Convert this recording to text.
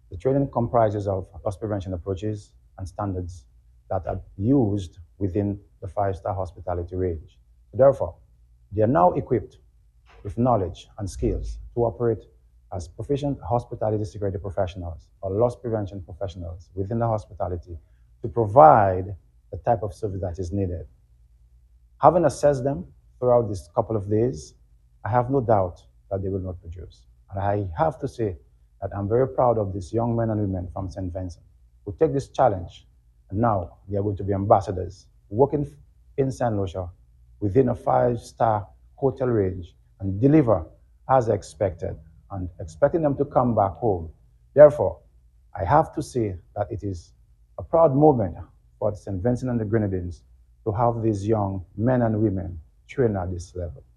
The training comprises of loss prevention approaches and standards that are used within the five-star hospitality range. Therefore, they are now equipped with knowledge and skills to operate as proficient hospitality security professionals or loss prevention professionals within the hospitality to provide the type of service that is needed. Having assessed them throughout this couple of days, I have no doubt that they will not produce. And I have to say that I'm very proud of these young men and women from St. Vincent who take this challenge, and now they are going to be ambassadors working in St. Lucia within a five-star hotel range and deliver as expected and expecting them to come back home. Therefore, I have to say that it is a proud moment for St. Vincent and the Grenadines to have these young men and women train at this level.